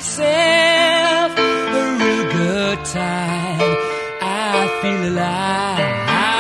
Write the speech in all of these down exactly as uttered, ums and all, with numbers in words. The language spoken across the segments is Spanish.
myself a real good time. I feel alive.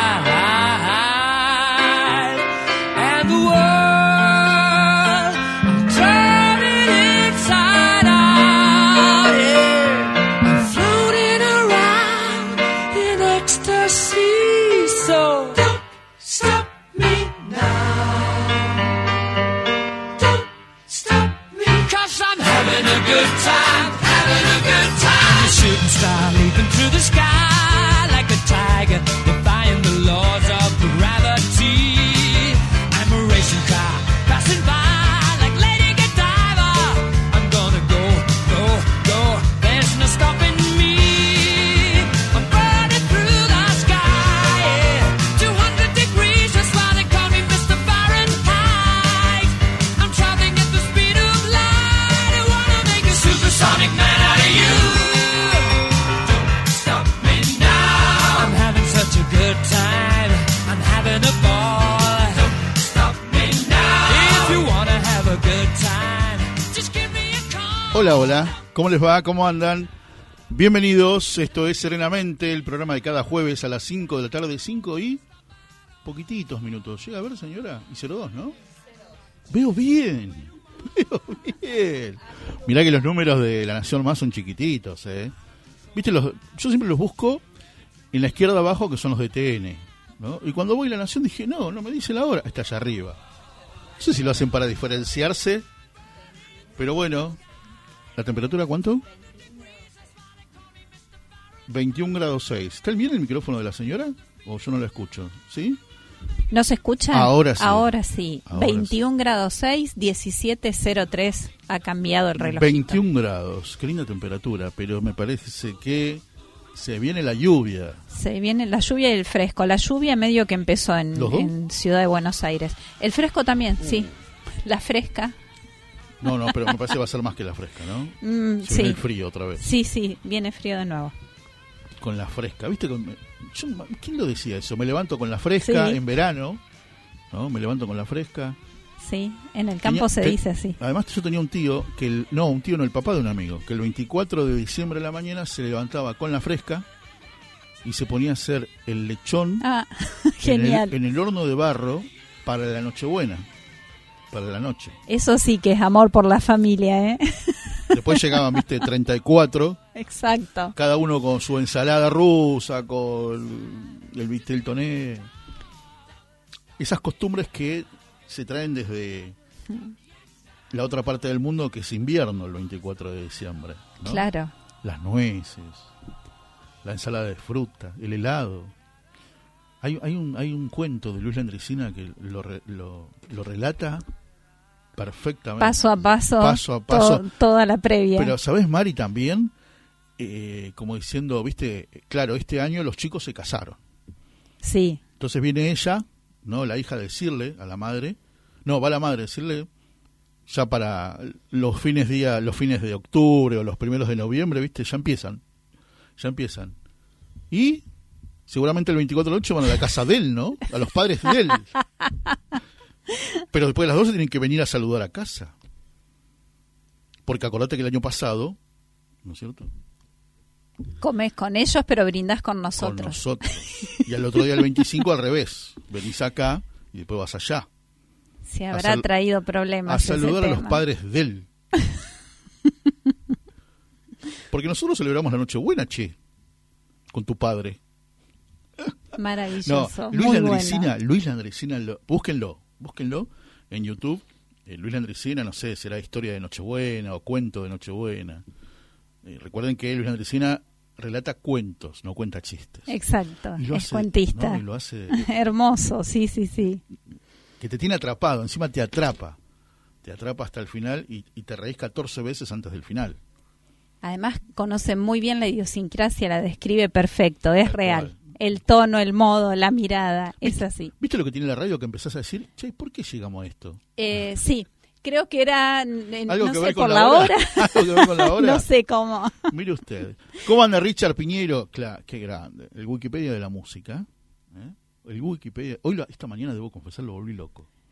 And the world, I'm turning inside out. Yeah. I'm floating around in ecstasy. So don't stop me now. Don't stop me. 'Cause I'm having a good time, having a good time. A shooting star leaping through the sky like a tiger, defying the laws of gravity. I'm a racing car passing by like Lady Godiva. I'm gonna go, go, go. There's no stopping me. I'm burning through the sky, yeah. two hundred degrees, that's why they call me Mister Fahrenheit. I'm traveling at the speed of light. I wanna make a supersonic man out of you. Don't stop me now. I'm having such a good time. I'm having a ball. Don't stop me now. If you wanna have a good time, just give me a call. Hola, hola, ¿cómo les va? ¿Cómo andan? Bienvenidos, esto es Serenamente, el programa de cada jueves a las cinco de la tarde, cinco y poquititos minutos. Llega a ver, señora, y cero dos, ¿no? Veo bien, veo bien. Mirá que los números de La Nación Más son chiquititos, ¿eh? Viste, los, yo siempre los busco en la izquierda abajo, que son los de T N, ¿no? Y cuando voy a La Nación dije, no, no me dice la hora, está allá arriba. No sé si lo hacen para diferenciarse, pero bueno. ¿La temperatura cuánto? veintiún grados seis. ¿Está bien el micrófono de la señora? ¿O yo no lo escucho? ¿Sí? ¿No se escucha? Ahora sí. Ahora sí. Ahora veintiún grados seis, diecisiete cero tres ha cambiado el reloj. veintiún grados, qué linda temperatura, pero me parece que se viene la lluvia. Se viene la lluvia y el fresco. La lluvia medio que empezó en, ¿Los dos? en Ciudad de Buenos Aires. El fresco también, sí. La fresca. No, no, pero me parece que va a ser más que la fresca, ¿no? Mm, Se sí. viene el frío otra vez. Sí, sí, viene frío de nuevo. Con la fresca, ¿viste? Con, yo, ¿quién lo decía eso? Me levanto con la fresca Sí. en verano, ¿no? Me levanto con la fresca. Sí, en el campo Tenía- se te- dice así. Además yo tenía un tío, que el, no, un tío no, el papá de un amigo, que el veinticuatro de diciembre de la mañana se levantaba con la fresca y se ponía a hacer el lechón Ah, en el, genial. en el horno de barro para la Nochebuena, para la noche. Eso sí que es amor por la familia, ¿eh? Después llegaban, viste, treinta y cuatro, Exacto. cada uno con su ensalada rusa, con el bistec toné. Esas costumbres que se traen desde la otra parte del mundo, que es invierno, el veinticuatro de diciembre, ¿no? Claro. Las nueces, la ensalada de fruta, el helado. Hay, hay, un, hay un cuento de Luis Landricina que lo, re- lo, lo relata perfectamente. Paso a paso, Paso a paso. to- toda la previa. Pero, ¿sabés, Mari, también? Eh, como diciendo, viste, claro, este año los chicos se casaron. Sí, Entonces viene ella, ¿no? La hija, a decirle a la madre, no, va la madre a decirle, ya para los fines día, los fines de octubre o los primeros de noviembre, viste, ya empiezan, ya empiezan. Y seguramente el veinticuatro de la noche van a la casa de él, ¿no? A los padres de él. Pero después de las doce tienen que venir a saludar a casa. Porque acordate que el año pasado, ¿no es cierto? comes con ellos, pero brindás con Con nosotros. nosotros. Y al otro día, el veinticinco, al revés. Venís acá y después vas allá. Se A habrá sal- traído problemas. A ese saludar a los tema. padres de él. Porque nosotros celebramos la Nochebuena, che, con tu padre. No, Maravilloso. Luis muy Landricina, bueno. Luis Landricina, lo- búsquenlo, búsquenlo en YouTube. Eh, Luis Landricina, no sé, será historia de Nochebuena o cuento de Nochebuena. Eh, recuerden que Luis Landricina relata cuentos, no cuenta chistes. Exacto, Y lo es hace, cuentista. ¿no? Y lo hace, Hermoso, sí, sí, sí. que te tiene atrapado, encima te atrapa. Te atrapa hasta el final y, y te reís catorce veces antes del final. Además conoce muy bien la idiosincrasia, la describe perfecto, es Tal real. cual. El tono, el modo, la mirada, es ¿Viste- así. ¿Viste lo que tiene la radio que empezás a decir? Che, ¿por qué llegamos a esto? Eh, sí, creo que era, eh, ¿Algo no que sé, ver con por la la hora? hora. ¿Algo que ver con la hora? No sé cómo. Mire usted. ¿Cómo anda Richard Piñeiro? Claro, qué grande. El Wikipedia de la música. ¿eh? El Wikipedia. Hoy, la- esta mañana, debo confesar, lo volví loco.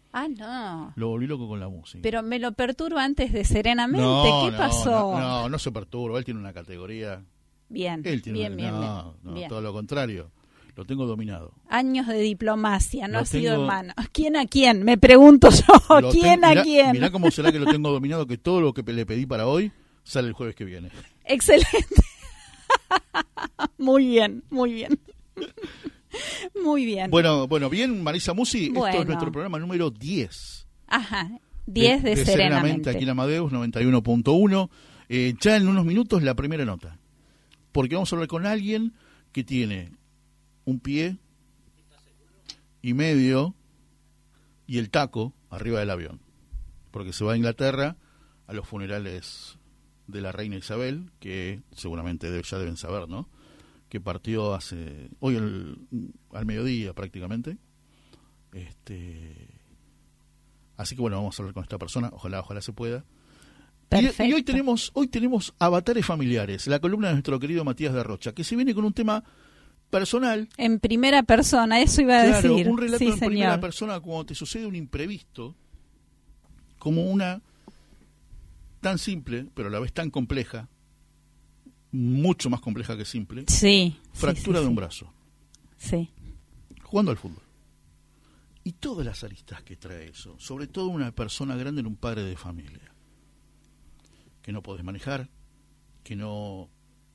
Ah, no. Lo volví loco con la música. Pero me lo perturba antes de Serenamente. No, ¿Qué no, pasó? No, no, no se perturba. Él tiene una categoría. Bien, Él tiene bien, una, bien, no, bien, no, bien. todo lo contrario. Lo tengo dominado. Años de diplomacia, no Lo ha sido tengo- en vano. ¿Quién a quién? Me pregunto yo. Lo ¿Quién ten- a mirá, quién? Mirá cómo será que lo tengo dominado, que todo lo que le pedí para hoy sale el jueves que viene. Excelente. Muy bien, muy bien. Muy bien. Bueno, bueno, bien, Marisa Musi, esto Bueno. es nuestro programa número diez. Ajá, diez de, Serenamente. Aquí en Amadeus noventa y uno punto uno. Eh, ya en unos minutos la primera nota. Porque vamos a hablar con alguien que tiene un pie y medio y el taco arriba del avión. Porque se va a Inglaterra a los funerales de la reina Isabel, que seguramente debe- ya deben saber, ¿no? Que partió hace hoy el- al mediodía prácticamente. Este, así que bueno, vamos a hablar con esta persona, ojalá, ojalá se pueda. Y, Perfecto. y hoy tenemos, hoy tenemos Avatares Familiares, la columna de nuestro querido Matías de Rocha, que se viene con un tema personal. En primera persona, eso iba a Claro, decir. un relato sí, en primera señor. persona cuando te sucede un imprevisto, como una tan simple, pero a la vez tan compleja, mucho más compleja que simple, Sí. fractura sí, sí, de un sí. brazo, Sí. jugando al fútbol. Y todas las aristas que trae eso, sobre todo una persona grande en un padre de familia, que no podés manejar, que no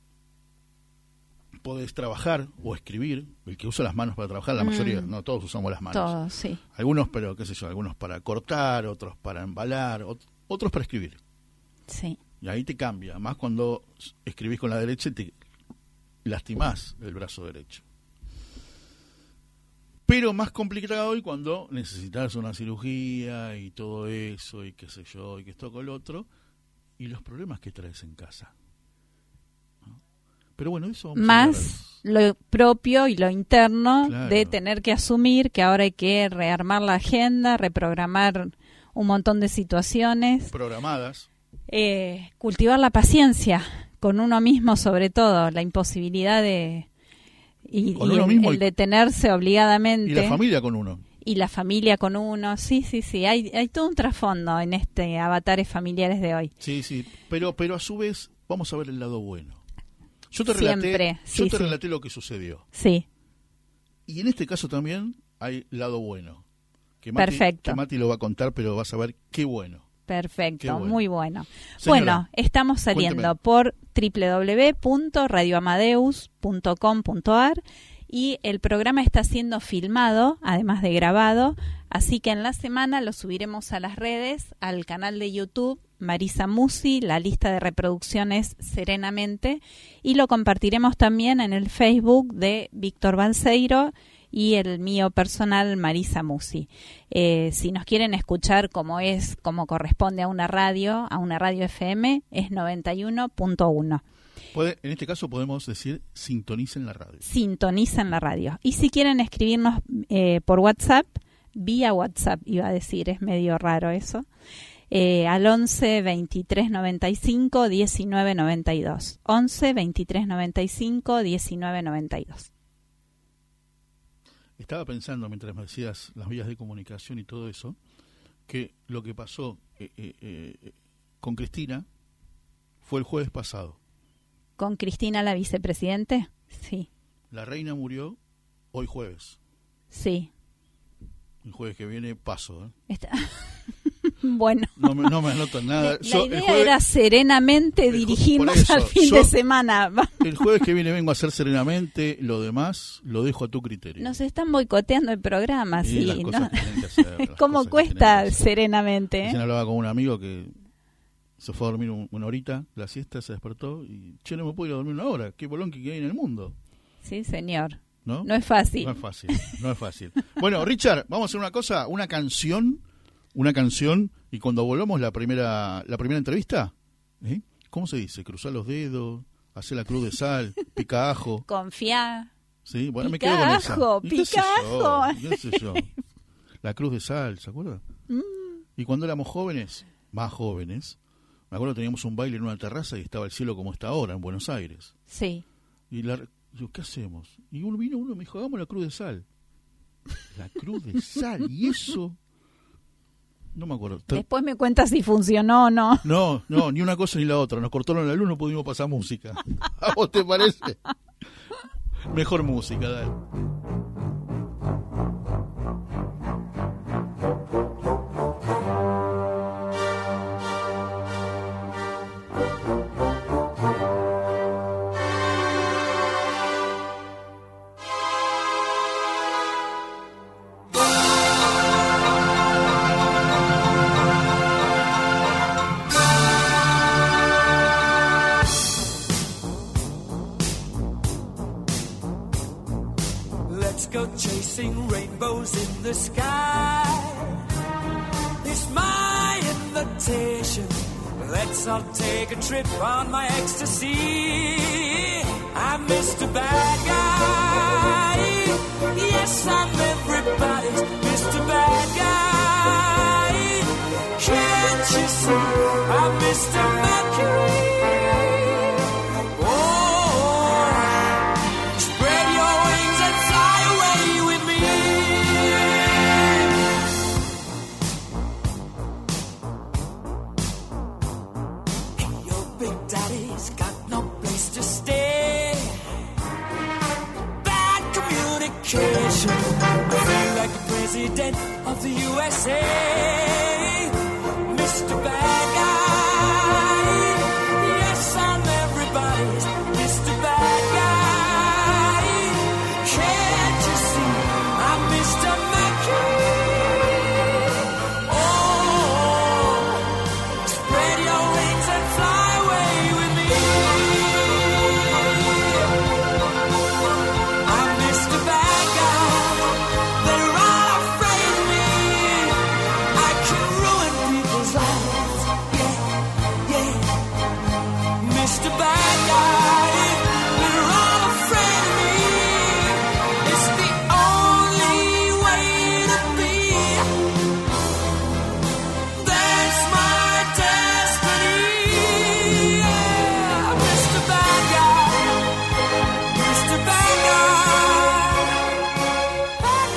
podés trabajar o escribir, el que usa las manos para trabajar, la Mm. mayoría, no todos usamos las manos. Todo, sí. Algunos, pero qué sé yo, algunos para cortar, otros para embalar, ot- otros para escribir. Sí. Y ahí te cambia, más cuando escribís con la derecha y te lastimás el brazo derecho. Pero más complicado hoy cuando necesitas una cirugía y todo eso, y qué sé yo, y que esto con el otro, y los problemas que traes en casa. ¿No? Pero bueno, eso vamos a Más lo propio y lo interno Claro. de tener que asumir que ahora hay que rearmar la agenda, reprogramar un montón de situaciones, hablar. Programadas. eh, cultivar la paciencia con uno mismo, sobre todo, la imposibilidad de y, Con y uno el, mismo el y- detenerse obligadamente. Y la familia con uno. Y la familia con uno, sí, sí, sí, hay, hay todo un trasfondo en este Avatares Familiares de hoy. Sí, sí, pero, pero a su vez vamos a ver el lado bueno. Yo te relaté, Siempre, yo sí, te sí. relaté lo que sucedió. Sí, Y en este caso también hay lado bueno. Que Mati, Perfecto. Que Mati lo va a contar, pero vas a ver qué bueno. perfecto, Qué bueno. muy bueno. Señora, Bueno, estamos saliendo cuénteme. por doble u doble u doble u punto radio amadeus punto com punto a r y el programa está siendo filmado, además de grabado, así que en la semana lo subiremos a las redes, al canal de YouTube Marisa Musi, la lista de reproducciones Serenamente, y lo compartiremos también en el Facebook de Víctor Balseiro y el mío personal, Marisa Musi. Eh, si nos quieren escuchar como es, como corresponde a una radio, a una radio F M, es noventa y uno punto uno. Puede, en este caso podemos decir sintonicen la radio. Sintonizan la radio. Y si quieren escribirnos eh, por WhatsApp, vía WhatsApp, iba a decir, es medio raro eso, eh, al once veintitrés noventa y cinco diecinueve noventa y dos. once veintitrés noventa y cinco diecinueve noventa y dos. Estaba pensando mientras me decías las vías de comunicación y todo eso, que lo que pasó eh, eh, eh, con Cristina fue el jueves pasado. ¿Con Cristina, la vicepresidente? Sí, La reina murió hoy jueves. sí. El jueves que viene paso. ¿eh? Está... bueno. No me, no me anotan nada. La, la Yo, el idea jueves- era serenamente el ju- dirigirnos por eso, al fin yo- de semana. El jueves que viene vengo a hacer serenamente, lo demás lo dejo a tu criterio. Nos están boicoteando el programa, Y sí. las ¿no? cosas que tienen que hacer, las ¿Cómo cosas que tienen cuesta que hacer. serenamente? Recién eh? hablaba con un amigo que se fue a dormir un- una horita, la siesta, se despertó y, che, no me puedo ir a dormir una hora, qué bolón que hay en el mundo, Sí, señor. ¿no? No es fácil. No es fácil, no es fácil. Bueno, Richard, vamos a hacer una cosa, una canción, una canción, y cuando volvamos la primera la primera entrevista, ¿eh? ¿Cómo se dice? Cruzar los dedos, hacer la cruz de sal, pica ajo, Confía. ¿sí? Bueno, me Pica quedo con esa. ajo, ¿Y qué sé pica yo? ajo. ¿Qué sé yo? La cruz de sal, ¿se acuerda? Mm. Y cuando éramos jóvenes, más jóvenes, me acuerdo que teníamos un baile en una terraza y estaba el cielo como está ahora, en Buenos Aires. Sí. Y la, yo, ¿qué hacemos? Y uno vino uno y me dijo, hagamos la cruz de sal. La cruz de sal, y eso, No me acuerdo. Después me cuentas si funcionó o no. No, no, ni una cosa ni la otra. Nos cortaron la luz, no pudimos pasar música. ¿A vos te parece? Mejor música, dale. Chasing rainbows in the sky. It's my invitation. Let's all take a trip on my ecstasy. I'm Mister Bad Guy. Yes, I'm everybody's Mister Bad Guy. Can't you see? I'm Mister Mercury. I feel like the president of the U S A, Mister Bad Guy. Yes, I'm everybody's Mister Bad Guy. Can't you see? I'm Mister Mercury. Oh, spread your wings and fly away with me. I'm Mister Bad. Mister Bad Guy, they're all afraid of me. It's the only way to be. That's my destiny. Yeah, Mister Bad Guy, Mister Bad Guy, Bad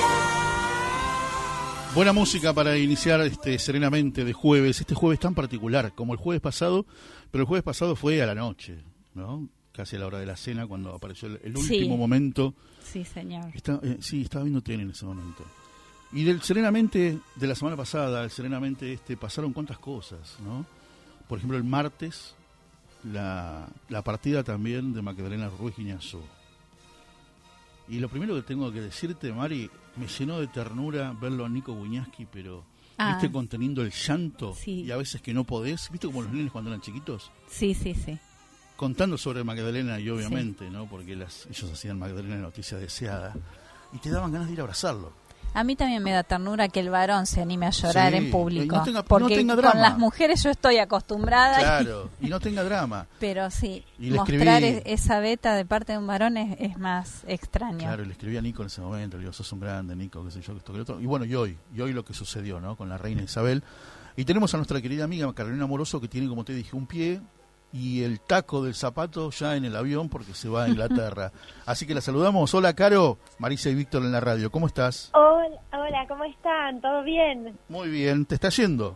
Guy. Buena música para iniciar este serenamente de jueves, este jueves tan particular como el jueves pasado. Pero el jueves pasado fue a la noche, ¿no? Casi a la hora de la cena, cuando apareció el, el último sí. momento. Sí, señor. Está, eh, sí, estaba viendo T N en ese momento. Y del Serenamente de la semana pasada, el Serenamente este, pasaron cuántas cosas, ¿no? Por ejemplo, el martes, la, la partida también de Magdalena Ruiz Guiñazú. Y lo primero que tengo que decirte, Mari, me llenó de ternura verlo a Nico Buñaski, pero... Ah. ¿Viste conteniendo el llanto? Sí. Y a veces que no podés. ¿Viste como los nenes cuando eran chiquitos? Sí, sí, sí. Contando sobre Magdalena y obviamente, sí. ¿no? Porque las, ellos hacían Magdalena de noticia deseada. Y te daban ganas de ir a abrazarlo. A mí también me da ternura que el varón se anime a llorar sí. en público. No tenga, porque no tenga drama. Con las mujeres yo estoy acostumbrada. Claro, y, y no tenga drama. Pero sí, y mostrar escribí, esa beta de parte de un varón es, es más extraño. Claro, le escribí a Nico en ese momento, le digo, sos un grande, Nico, qué sé yo, que esto, que otro. Y bueno, y hoy, y hoy lo que sucedió, ¿no? Con la reina Isabel. Y tenemos a nuestra querida amiga Carolina Moroso, que tiene, como te dije, un pie y el taco del zapato ya en el avión porque se va a Inglaterra. Así que la saludamos. Hola, Caro. Marisa y Víctor en la radio. ¿Cómo estás? Hola, hola, ¿cómo están? ¿Todo bien? Muy bien. ¿Te está yendo?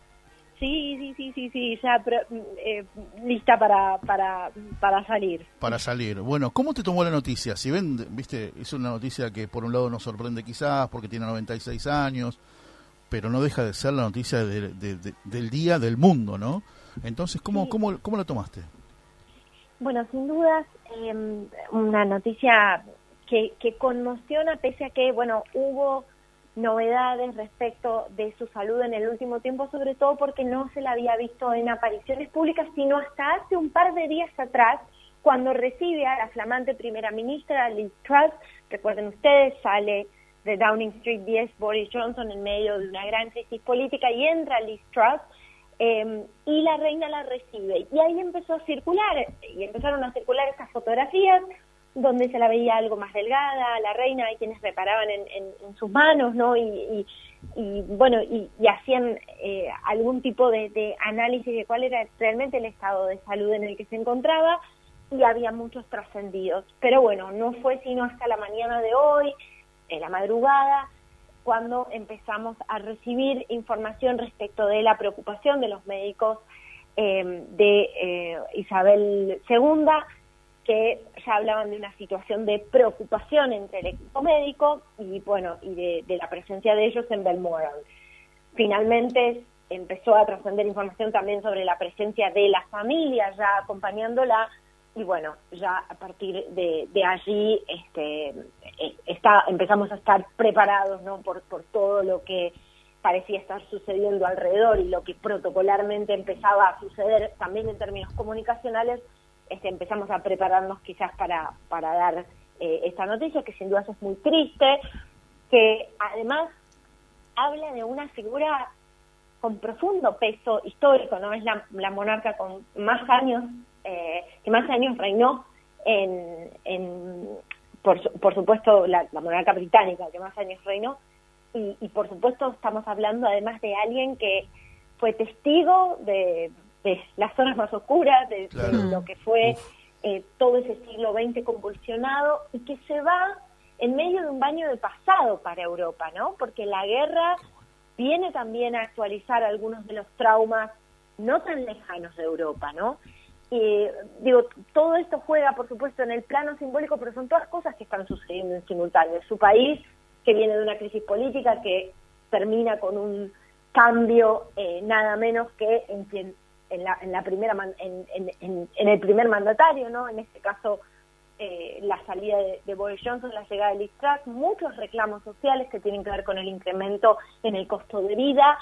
Sí, sí, sí, sí, sí. Ya pro, eh, lista para, para, para salir. Para salir. Bueno, ¿cómo te tomó la noticia? Si ven, viste, es una noticia que por un lado nos sorprende quizás porque tiene noventa y seis años, pero no deja de ser la noticia de, de, de, del día del mundo, ¿no? Entonces, ¿cómo, sí. cómo, cómo la tomaste? Bueno, sin dudas, eh, una noticia que, que conmociona, pese a que, bueno, hubo novedades respecto de su salud en el último tiempo, sobre todo porque no se la había visto en apariciones públicas, sino hasta hace un par de días atrás, cuando recibe a la flamante primera ministra, Liz Truss. Recuerden ustedes, sale de Downing Street diez Boris Johnson en medio de una gran crisis política y entra Liz Truss, eh, y la reina la recibe. Y ahí empezó a circular, y empezaron a circular estas fotografías donde se la veía algo más delgada, la reina, hay quienes reparaban en, en, en sus manos, ¿no? Y, y, y bueno, y, y hacían eh, algún tipo de, de análisis de cuál era realmente el estado de salud en el que se encontraba, y había muchos trascendidos. Pero bueno, no fue sino hasta la mañana de hoy, en la madrugada, cuando empezamos a recibir información respecto de la preocupación de los médicos eh, de eh, Isabel segunda, que ya hablaban de una situación de preocupación entre el equipo médico y bueno y de, de la presencia de ellos en Balmoral. Finalmente empezó a trascender información también sobre la presencia de la familia ya acompañándola, y bueno, ya a partir de, de allí este, está, empezamos a estar preparados, ¿no? por, por todo lo que parecía estar sucediendo alrededor y lo que protocolarmente empezaba a suceder también en términos comunicacionales. Este, empezamos a prepararnos quizás para, para dar eh, esta noticia, que sin duda es muy triste, que además habla de una figura con profundo peso histórico, ¿no? Es la, la monarca con más años, eh, que más años reinó en, en por, por supuesto, la, la monarca británica que más años reinó, y, y por supuesto estamos hablando además de alguien que fue testigo de, de las zonas más oscuras, de, claro. de lo que fue eh, todo ese siglo veinte convulsionado, y que se va en medio de un baño de pasado para Europa, ¿no? Porque la guerra viene también a actualizar algunos de los traumas no tan lejanos de Europa, ¿no? Y digo, todo esto juega, por supuesto, en el plano simbólico, pero son todas cosas que están sucediendo en simultáneo. Su país, que viene de una crisis política que termina con un cambio eh, nada menos que en quien en la, en la primera man, en, en, en, en el primer mandatario, ¿no? En este caso eh, la salida de, de Boris Johnson, la llegada de Liz Truss, muchos reclamos sociales que tienen que ver con el incremento en el costo de vida,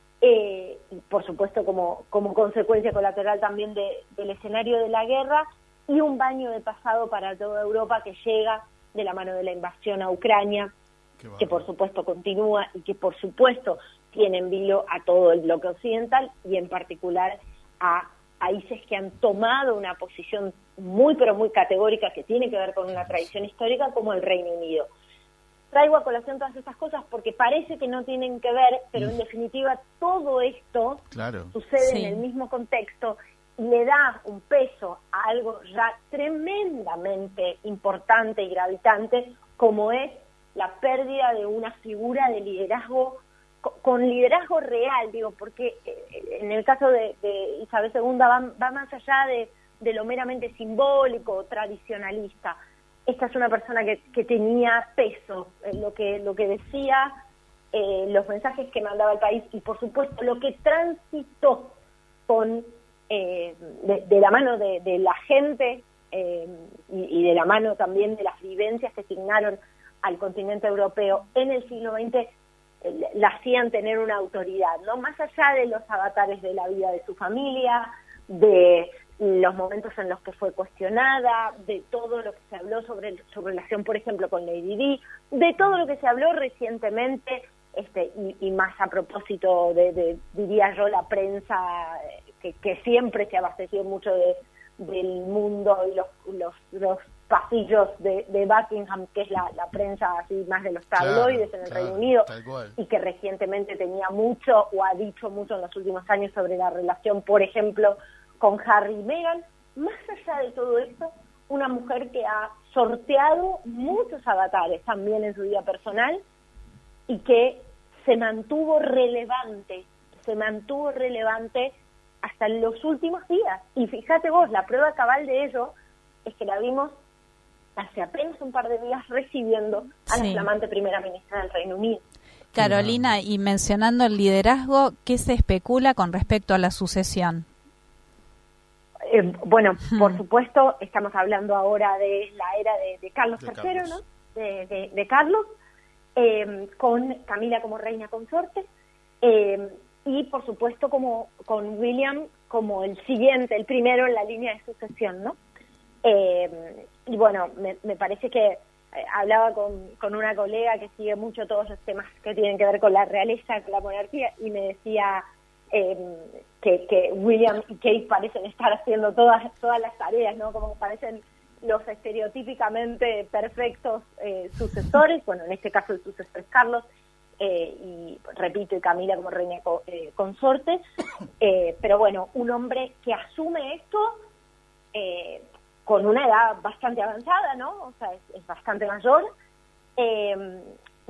eh, y por supuesto como, como consecuencia colateral también de, del escenario de la guerra, y un baño de pasado para toda Europa que llega de la mano de la invasión a Ucrania, que por supuesto continúa y que por supuesto tiene en vilo a todo el bloque occidental y en particular a países que han tomado una posición muy pero muy categórica que tiene que ver con una tradición histórica como el Reino Unido. Traigo a colación todas estas cosas porque parece que no tienen que ver, pero en definitiva todo esto claro. sucede sí. en el mismo contexto y le da un peso a algo ya tremendamente importante y gravitante como es la pérdida de una figura de liderazgo, con liderazgo real, digo, porque en el caso de, de Isabel segunda va, va más allá de, de lo meramente simbólico, tradicionalista. Esta es una persona que, que tenía peso, en lo que, lo que decía, eh, los mensajes que mandaba el país y por supuesto lo que transitó con eh, de, de la mano de, de la gente eh, y, y de la mano también de las vivencias que asignaron al continente europeo en el siglo veinte, eh, la hacían tener una autoridad, ¿no? Más allá de los avatares de la vida de su familia, de los momentos en los que fue cuestionada, de todo lo que se habló sobre su relación, por ejemplo, con Lady Di, de todo lo que se habló recientemente, este y, y más a propósito de, de, diría yo, la prensa que, que siempre se abastecido mucho de, del mundo y los, los, los pasillos de, de Buckingham, que es la, la prensa así más de los tabloides claro, en el claro, Reino Unido, y que recientemente tenía mucho o ha dicho mucho en los últimos años sobre la relación, por ejemplo, con Harry y Meghan. Más allá de todo esto, una mujer que ha sorteado muchos avatares también en su vida personal y que se mantuvo relevante, se mantuvo relevante hasta los últimos días. Y fíjate vos, la prueba cabal de ello es que la vimos hace apenas un par de días recibiendo a la sí. flamante primera ministra del Reino Unido. Carolina, y mencionando el liderazgo, ¿qué se especula con respecto a la sucesión? Eh, bueno, hmm. por supuesto, estamos hablando ahora de la era de, de Carlos de tercero, Carlos. ¿no? De, de, de Carlos, eh, con Camila como reina consorte, eh, y por supuesto como con William como el siguiente, el primero en la línea de sucesión, ¿no? Eh, y bueno, me, me parece que eh, hablaba con, con una colega que sigue mucho todos los temas que tienen que ver con la realeza, con la monarquía, y me decía eh, que, que William y Kate parecen estar haciendo todas todas las tareas, ¿no? Como parecen los estereotípicamente perfectos eh, sucesores, bueno, en este caso el sucesor es Carlos, eh, y repito, y Camila como reina eh, consorte, eh, pero bueno, un hombre que asume esto eh, con una edad bastante avanzada, ¿no? O sea, es, es bastante mayor, eh,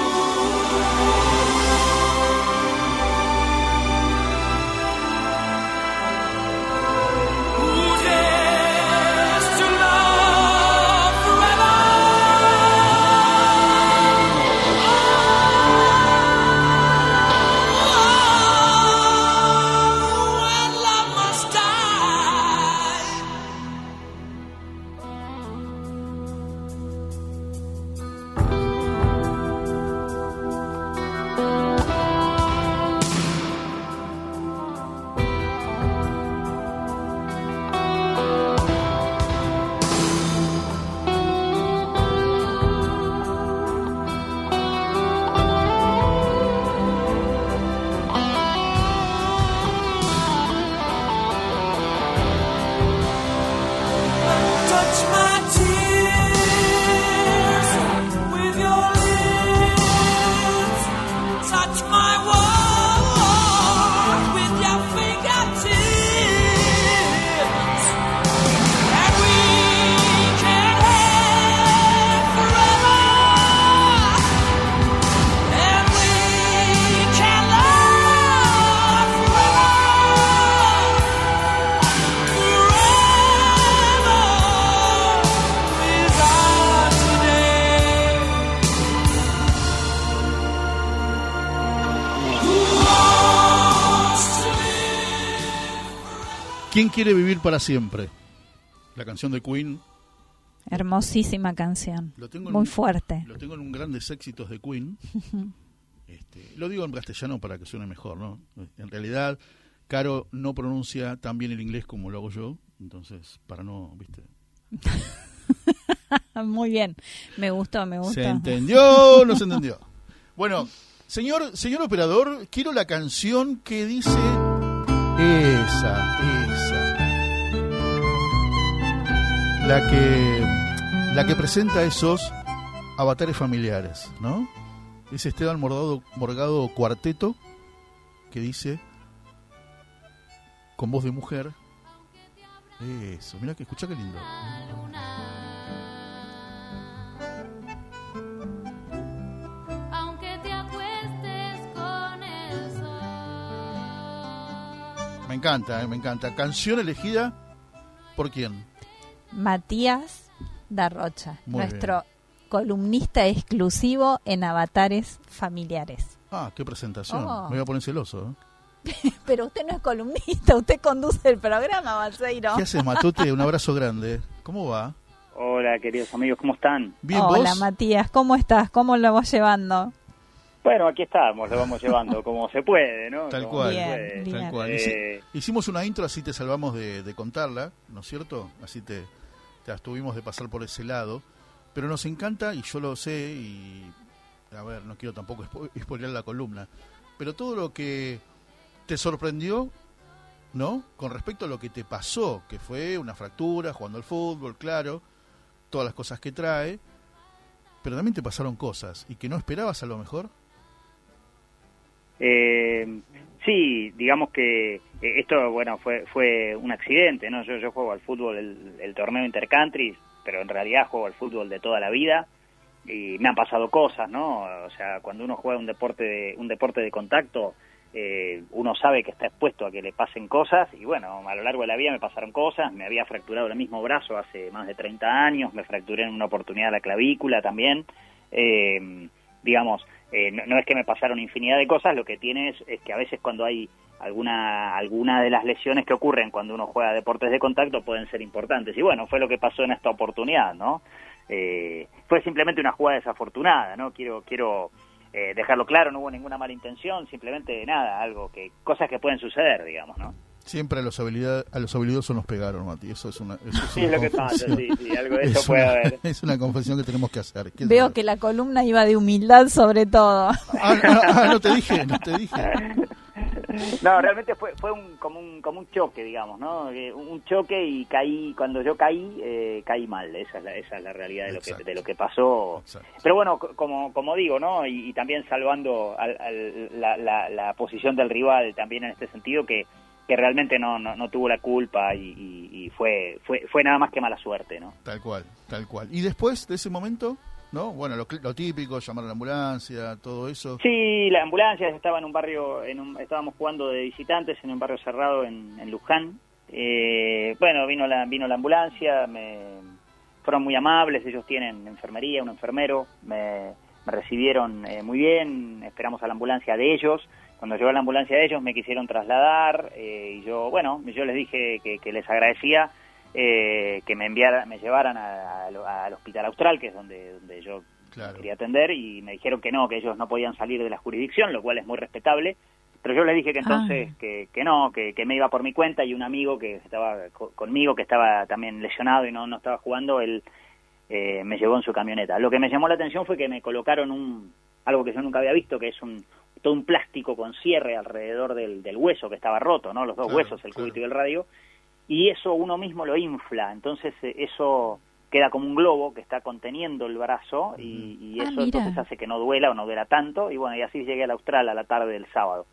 ¿Quién quiere vivir para siempre? La canción de Queen. Hermosísima canción, Lo tengo en muy un- fuerte. Lo tengo en un grandes éxitos de Queen. Este, lo digo en castellano para que suene mejor, ¿no? En realidad, Caro no pronuncia tan bien el inglés como lo hago yo, entonces, para no, ¿viste? Muy bien, me gustó, me gustó. ¿Se entendió? ¿No se entendió? Bueno, señor, señor operador, quiero la canción que dice esa, esa. La que, la que presenta esos avatares familiares, ¿no? Es Esteban Morgado, Morgado Cuarteto, que dice, con voz de mujer, eso, mira que escucha qué lindo. Aunque te acuestes con el sol. Me encanta, eh, me encanta. Canción elegida por quién. Matías Darrocha, Muy nuestro columnista exclusivo en avatares familiares. Ah, qué presentación. Oh. Me voy a poner celoso, ¿eh? Pero usted no es columnista, usted conduce el programa, Balseiro. ¿Qué haces, Matote? Un abrazo grande. ¿Cómo va? Hola, queridos amigos, ¿cómo están? Bien, Hola, ¿vos? Matías, ¿cómo estás? ¿Cómo lo vas llevando? Bueno, aquí estamos, lo vamos llevando como se puede, ¿no? Tal Como cual. se Bien, puede. bien. Tal cual. Eh, Hici- Hicimos una intro, así te salvamos de, de contarla, ¿no es cierto? Así te, te abstuvimos de pasar por ese lado. Pero nos encanta, y yo lo sé, y a ver, no quiero tampoco spo- spoilear la columna, pero todo lo que te sorprendió, ¿no? Con respecto a lo que te pasó, que fue una fractura, jugando al fútbol, claro, todas las cosas que trae, pero también te pasaron cosas, y que no esperabas a lo mejor. eh, sí, digamos que eh, esto, bueno, fue fue un accidente, ¿no? Yo, yo juego al fútbol, el, el torneo Intercountry, pero en realidad juego al fútbol de toda la vida, y me han pasado cosas, ¿no? O sea, cuando uno juega un deporte de, un deporte de contacto, eh, uno sabe que está expuesto a que le pasen cosas, y bueno, a lo largo de la vida me pasaron cosas. Me había fracturado el mismo brazo hace más de treinta años, me fracturé en una oportunidad la clavícula también. Eh, digamos, eh, no, no es que me pasaron infinidad de cosas, lo que tiene es, es que a veces cuando hay alguna alguna de las lesiones que ocurren cuando uno juega deportes de contacto pueden ser importantes, y bueno, fue lo que pasó en esta oportunidad, ¿no? Eh, fue simplemente una jugada desafortunada, ¿no? Quiero quiero eh, dejarlo claro, no hubo ninguna mala intención, simplemente nada, algo que, cosas que pueden suceder, digamos, ¿no? Siempre a los habilidad, a los habilidosos nos pegaron, Mati. Eso es una, eso es Sí, una es lo que pasa, confesión. sí, sí, algo de eso Es puede una- haber. Es una confesión que tenemos que hacer. ¿Qué Veo es? que la columna iba de humildad sobre todo. Ah, ah, ah, no te dije, no te dije. No, realmente fue fue un como un como un choque, digamos, ¿no? Eh, Un choque, y caí, cuando yo caí, eh, caí mal. Esa es la, esa es la realidad de lo que Exacto. de lo que pasó. Exacto. Pero bueno, co- como como digo, ¿no? Y, y también salvando al, al- la, la, la posición del rival también en este sentido, que que realmente no no, no tuvo la culpa, y, y, y fue fue fue nada más que mala suerte, ¿no? Tal cual, tal cual. ¿Y después de ese momento? ¿No? Bueno, lo, cl- lo típico, llamar a la ambulancia, todo eso. Sí, la ambulancia estaba en un barrio, en un, estábamos jugando de visitantes en un barrio cerrado en, en Luján. Eh, bueno, vino la vino la ambulancia, me fueron muy amables, ellos tienen enfermería, un enfermero, me, me recibieron eh, muy bien, esperamos a la ambulancia de ellos. Cuando llegó la ambulancia de ellos me quisieron trasladar, eh, y yo, bueno, yo les dije que, que les agradecía eh, que me enviaran, me llevaran a- a- al Hospital Austral, que es donde, donde yo Claro. quería atender, y me dijeron que no, que ellos no podían salir de la jurisdicción, lo cual es muy respetable, pero yo les dije que entonces Ah. que, que no, que, que me iba por mi cuenta, y un amigo que estaba co- conmigo, que estaba también lesionado y no, no estaba jugando, él eh, me llevó en su camioneta. Lo que me llamó la atención fue que me colocaron un algo que yo nunca había visto, que es un todo un plástico con cierre alrededor del, del hueso que estaba roto, ¿no? Los dos Claro, huesos, el claro. cúbito y el radio, y eso uno mismo lo infla, entonces eh, eso queda como un globo que está conteniendo el brazo, y, y Ah, eso mira. entonces hace que no duela o no duela tanto, y bueno, y así llegué al Austral a la tarde del sábado.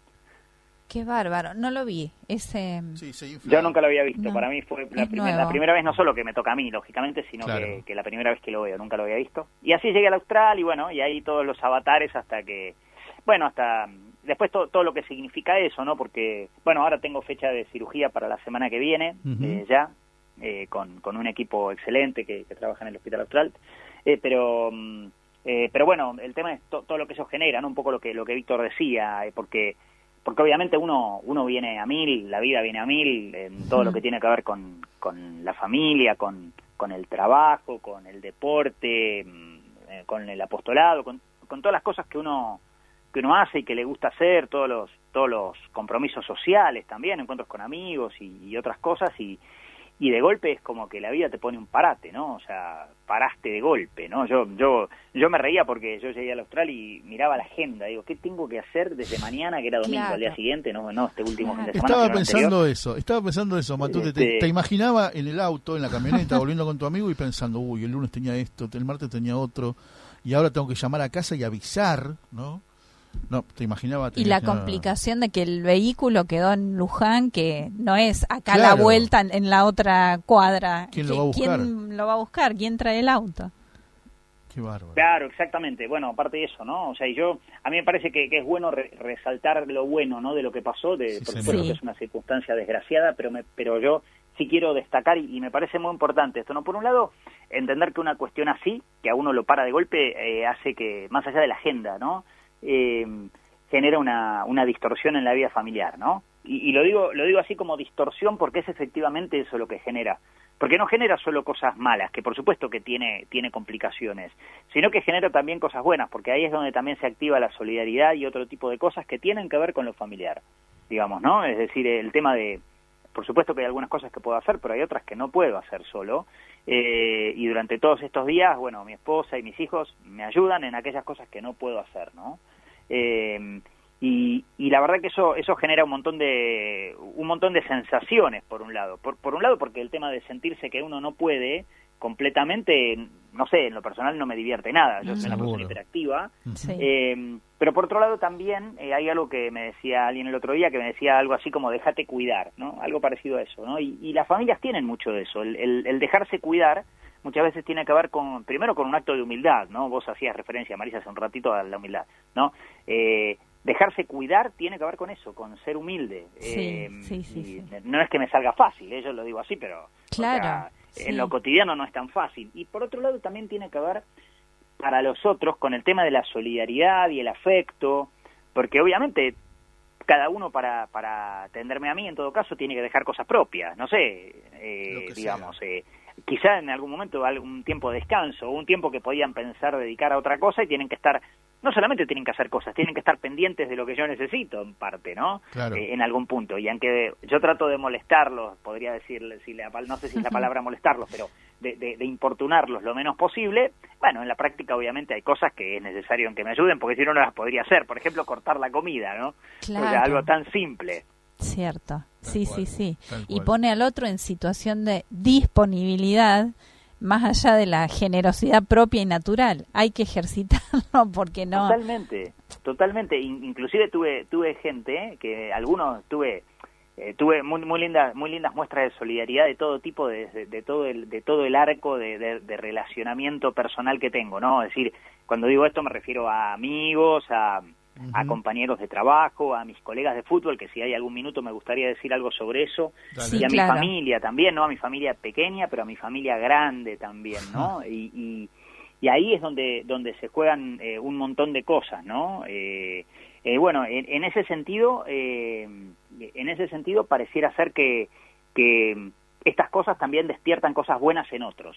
Qué bárbaro, no lo vi. Ese Sí, se infla. Yo nunca lo había visto, No, para mí fue la, es primer- la nuevo. primera vez, no solo que me toca a mí, lógicamente, sino Claro. que, que la primera vez que lo veo, nunca lo había visto. Y así llegué al Austral, y bueno, y ahí todos los avatares hasta que, bueno, hasta después todo, todo lo que significa eso, ¿no? Porque, bueno, ahora tengo fecha de cirugía para la semana que viene, Ujú. eh, ya, eh, con, con un equipo excelente que, que trabaja en el Hospital Austral, eh, pero... mm, eh, pero bueno, el tema es to- todo lo que eso genera, ¿no? Un poco lo que lo que Víctor decía, eh, porque porque obviamente uno uno viene a mil, la vida viene a mil, en todo lo que tiene que ver con, con la familia, con, con el trabajo, con el deporte, eh, con el apostolado, con, con todas las cosas que uno que uno hace y que le gusta hacer, todos los todos los compromisos sociales también, encuentros con amigos y, y otras cosas, y y de golpe es como que la vida te pone un parate, ¿no? O sea, paraste de golpe, ¿no? Yo yo yo me reía porque yo llegué al Austral y miraba la agenda, digo, ¿qué tengo que hacer desde mañana, que era domingo, Claro. al día siguiente? No, no, este último Claro. fin de semana. Estaba sino el pensando anterior. eso, estaba pensando eso, Matute. Te, Este- te imaginaba en el auto, en la camioneta, volviendo con tu amigo y pensando, uy, el lunes tenía esto, el martes tenía otro, y ahora tengo que llamar a casa y avisar, ¿no? No, te imaginaba... te Y la imaginaba- complicación de que el vehículo quedó en Luján, que no es acá Claro. la vuelta en, en la otra cuadra. ¿Quién lo va a buscar? ¿Quién lo va a buscar? ¿Quién trae el auto? Qué bárbaro. Claro, exactamente. Bueno, aparte de eso, ¿no? O sea, y yo, a mí me parece que, que es bueno re- resaltar lo bueno, ¿no? De lo que pasó, de, Sí, por señor. supuesto Sí. que es una circunstancia desgraciada, pero me, pero yo sí quiero destacar, y, y me parece muy importante esto, ¿no? Por un lado, entender que una cuestión así, que a uno lo para de golpe, eh, hace que, más allá de la agenda, ¿no? Eh, genera una, una distorsión en la vida familiar, ¿no? Y, y lo digo lo digo así como distorsión porque es efectivamente eso lo que genera. Porque no genera solo cosas malas, que por supuesto que tiene, tiene complicaciones, sino que genera también cosas buenas, porque ahí es donde también se activa la solidaridad y otro tipo de cosas que tienen que ver con lo familiar, digamos, ¿no? Es decir, el tema de, por supuesto que hay algunas cosas que puedo hacer, pero hay otras que no puedo hacer solo, eh, y durante todos estos días, bueno, mi esposa y mis hijos me ayudan en aquellas cosas que no puedo hacer, ¿no? Eh, y, y la verdad que eso eso genera un montón de un montón de sensaciones por un lado por, por un lado porque el tema de sentirse que uno no puede completamente, no sé, en lo personal no me divierte nada, yo soy una Seguro. persona hiperactiva, Sí. eh, pero por otro lado también eh, hay algo que me decía alguien el otro día, que me decía algo así como déjate cuidar, ¿no? Algo parecido a eso, ¿no? Y, y las familias tienen mucho de eso, el, el, el dejarse cuidar muchas veces tiene que ver con, primero con un acto de humildad, ¿no? Vos hacías referencia, Marisa, hace un ratito a la humildad, ¿no? Eh, dejarse cuidar tiene que ver con eso, con ser humilde. Sí, eh, sí, sí, y sí. No es que me salga fácil, eh, yo lo digo así, pero o Claro, sea, sí. en lo cotidiano no es tan fácil. Y por otro lado también tiene que ver para los otros con el tema de la solidaridad y el afecto, porque obviamente cada uno para, para atenderme a mí, en todo caso, tiene que dejar cosas propias, no sé, eh, Lo que digamos, sea. eh, quizá en algún momento algún tiempo de descanso, o un tiempo que podían pensar dedicar a otra cosa y tienen que estar, no solamente tienen que hacer cosas, tienen que estar pendientes de lo que yo necesito, en parte, ¿no? Claro. Eh, en algún punto, y aunque yo trato de molestarlos, podría decirle, si la, no sé si es la palabra molestarlos, pero de, de, de importunarlos lo menos posible, bueno, en la práctica obviamente hay cosas que es necesario en que me ayuden, porque si no, no las podría hacer, por ejemplo, cortar la comida, ¿no? Claro. O sea, algo tan simple. Cierto, sí, cual, sí, sí. tal Y cual. pone al otro en situación de disponibilidad, más allá de la generosidad propia y natural. Hay que ejercitarlo porque no... Totalmente, totalmente. In- inclusive tuve tuve gente eh, que algunos tuve eh, tuve muy muy lindas muy lindas muestras de solidaridad de todo tipo, de, de, de todo el de todo el arco de, de, de relacionamiento personal que tengo, ¿no? Es decir, cuando digo esto me refiero a amigos, a a Ujú. compañeros de trabajo, a mis colegas de fútbol, que si hay algún minuto me gustaría decir algo sobre eso, Dale. Sí, y a claro. mi familia también, ¿no? A mi familia pequeña, pero a mi familia grande también, ¿no? Y, y, y ahí es donde donde se juegan eh, un montón de cosas, ¿no? Eh, eh, bueno, en, en ese sentido, eh, en ese sentido pareciera ser que, que estas cosas también despiertan cosas buenas en otros.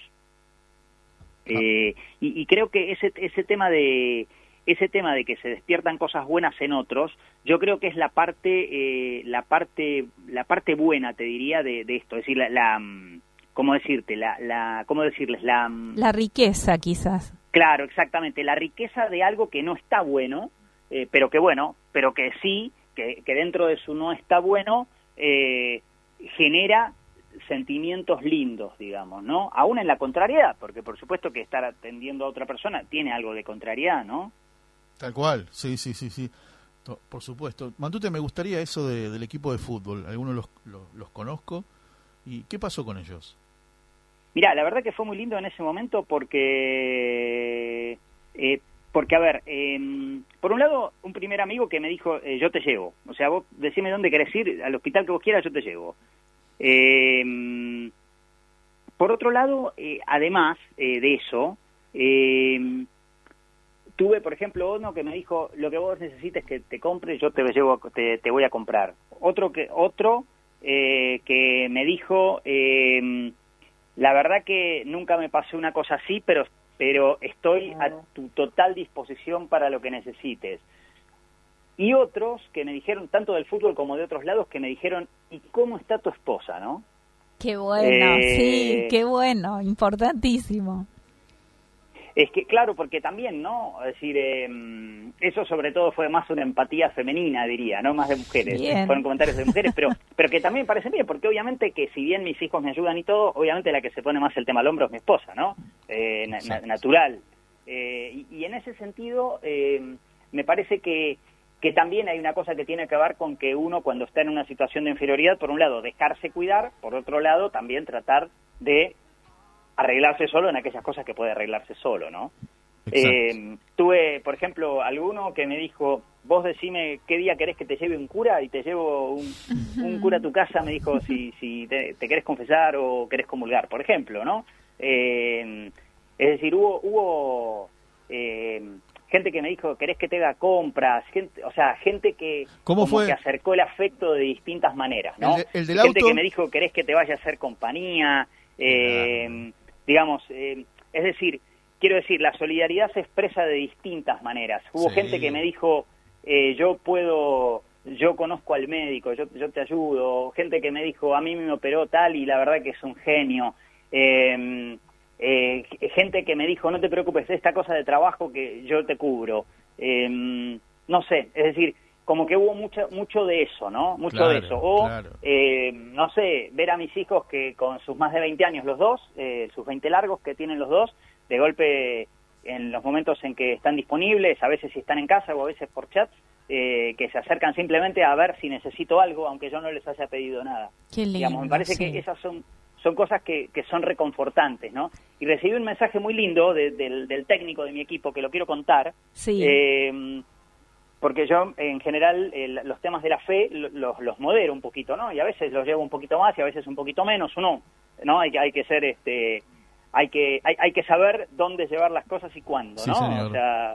Eh, y, y creo que ese ese tema de ese tema de que se despiertan cosas buenas en otros, yo creo que es la parte eh, la parte la parte buena, te diría, de, de esto, es decir, la, la cómo decirte la la cómo decirles la La riqueza, quizás. claro, exactamente, la riqueza de algo que no está bueno, eh, pero que bueno, pero que sí, que, que dentro de su no está bueno, eh, genera sentimientos lindos, digamos, ¿no? Aún en la contrariedad, porque por supuesto que estar atendiendo a otra persona tiene algo de contrariedad, ¿no? Tal cual, sí, sí, sí, sí. To- Por supuesto. Matute, me gustaría eso de, del equipo de fútbol. Algunos los, los, los conozco. ¿Y qué pasó con ellos? Mirá, la verdad que fue muy lindo en ese momento porque, eh, porque a ver, eh, por un lado, un primer amigo que me dijo, eh, yo te llevo. O sea, vos decime dónde querés ir, al hospital que vos quieras, yo te llevo. Eh, por otro lado, eh, además eh, de eso, eh, tuve, por ejemplo, uno que me dijo, lo que vos necesites que te compre, yo te llevo, te, te voy a comprar. Otro que otro eh, que me dijo, eh, la verdad que nunca me pasó una cosa así, pero pero estoy a tu total disposición para lo que necesites. Y otros que me dijeron, tanto del fútbol como de otros lados, que me dijeron, ¿y cómo está tu esposa, no? Qué bueno, Eh, sí, qué bueno, importantísimo. Es que, claro, porque también, ¿no? Es decir, eh, eso sobre todo fue más una empatía femenina, diría, ¿no? Más de mujeres. Bien. Fueron comentarios de mujeres, pero pero que también me parece bien, porque obviamente que si bien mis hijos me ayudan y todo, obviamente la que se pone más el tema al hombro es mi esposa, ¿no? Eh, na- na- natural. Eh, y, y en ese sentido, eh, me parece que, que también hay una cosa que tiene que ver con que uno, cuando está en una situación de inferioridad, por un lado, dejarse cuidar, por otro lado, también tratar de arreglarse solo en aquellas cosas que puede arreglarse solo, ¿no? Eh, tuve, por ejemplo, alguno que me dijo, vos decime qué día querés que te lleve un cura y te llevo un, un cura a tu casa, me dijo si, si te, te querés confesar o querés comulgar, por ejemplo, ¿no? Eh, es decir, hubo, hubo eh, gente que me dijo, querés que te haga compras, gente, o sea, gente que, ¿Cómo como fue? que acercó el afecto de distintas maneras, ¿no? El de- el del gente auto. que me dijo, querés que te vaya a hacer compañía, eh, digamos, eh, es decir, quiero decir, la solidaridad se expresa de distintas maneras. Hubo Sí. gente que me dijo, eh, yo puedo, yo conozco al médico, yo, yo te ayudo. Gente que me dijo, a mí me operó tal y la verdad que es un genio. Eh, eh, gente que me dijo, no te preocupes, esta cosa de trabajo que yo te cubro. Eh, no sé, es decir, como que hubo mucho mucho de eso, ¿no? Mucho Claro, de eso. O, claro. eh, no sé, ver a mis hijos que con sus más de veinte años los dos, eh, sus veinte largos que tienen los dos, de golpe en los momentos en que están disponibles, a veces si están en casa o a veces por chat, eh, que se acercan simplemente a ver si necesito algo, aunque yo no les haya pedido nada. Qué lindo, Digamos, me parece sí. que esas son son cosas que, que son reconfortantes, ¿no? Y recibí un mensaje muy lindo de, del, del técnico de mi equipo, que lo quiero contar, Sí. eh, porque yo, en general, el, los temas de la fe los, los modero un poquito, ¿no? Y a veces los llevo un poquito más y a veces un poquito menos, uno, ¿no? Hay, que- hay que ser, este, hay que hay, hay que saber dónde llevar las cosas y cuándo, Sí, ¿no? señor. O sea,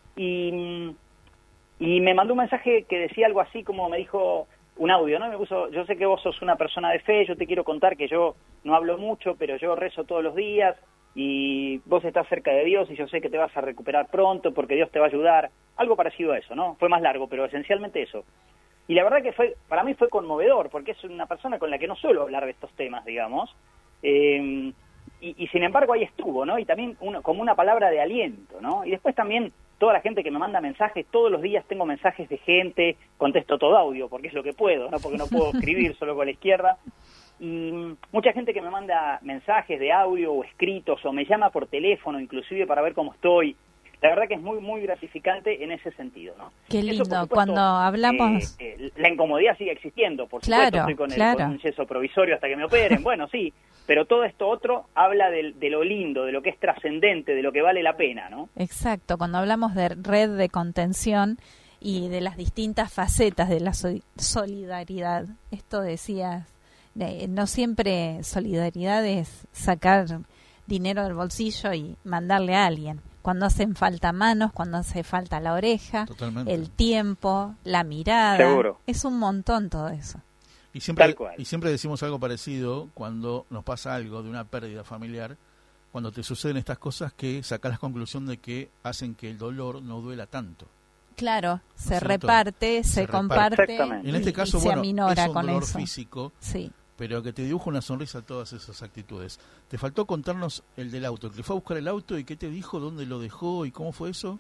y, y me mandó un mensaje que decía algo así como me dijo un audio, ¿no? Me puso, yo sé que vos sos una persona de fe, yo te quiero contar que yo no hablo mucho, pero yo rezo todos los días y vos estás cerca de Dios y yo sé que te vas a recuperar pronto porque Dios te va a ayudar. Algo parecido a eso, ¿no? Fue más largo, pero esencialmente eso. Y la verdad que fue, para mí fue conmovedor, porque es una persona con la que no suelo hablar de estos temas, digamos. Eh, y, y sin embargo ahí estuvo, ¿no? Y también uno, como una palabra de aliento, ¿no? Y después también toda la gente que me manda mensajes, todos los días tengo mensajes de gente, contesto todo audio, porque es lo que puedo, ¿no? Porque no puedo escribir solo con la izquierda. Y mucha gente que me manda mensajes de audio o escritos, o me llama por teléfono inclusive para ver cómo estoy. La verdad que es muy muy gratificante en ese sentido, ¿no? Qué Eso, por lindo, supuesto, cuando hablamos... eh, eh, la incomodidad sigue existiendo, por Claro, supuesto, estoy con, el, claro. con un yeso provisorio hasta que me operen, bueno, sí, pero todo esto otro habla del- de lo lindo, de lo que es trascendente, de lo que vale la pena, ¿no? Exacto, cuando hablamos de red de contención y de las distintas facetas de la so- solidaridad, esto decías, de- no siempre solidaridad es sacar dinero del bolsillo y mandarle a alguien. Cuando hacen falta manos, cuando hace falta la oreja, Totalmente. el tiempo, la mirada, Seguro. es un montón todo eso. Y siempre, Tal cual. y siempre decimos algo parecido cuando nos pasa algo de una pérdida familiar, cuando te suceden estas cosas que sacas la conclusión de que hacen que el dolor no duela tanto. Claro, se cierto? reparte, se, Se reparte. comparte Exactamente. y, En este caso, y se bueno, aminora es un con dolor eso. físico, Sí. pero que te dibuja una sonrisa a todas esas actitudes. Te faltó contarnos el del auto, el que fue a buscar el auto y qué te dijo, dónde lo dejó y cómo fue eso.